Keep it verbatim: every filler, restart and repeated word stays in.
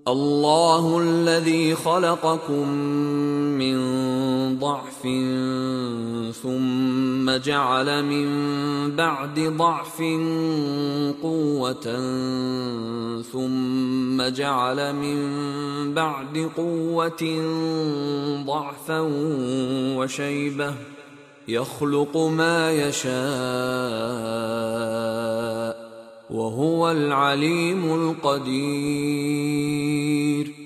الله الذي خلقكم من ضعف ثم جعل من بعد ضعف قوة ثم جعل من بعد قوة ضعفا وشيبة يخلق ما يشاء وهو العليم القدير.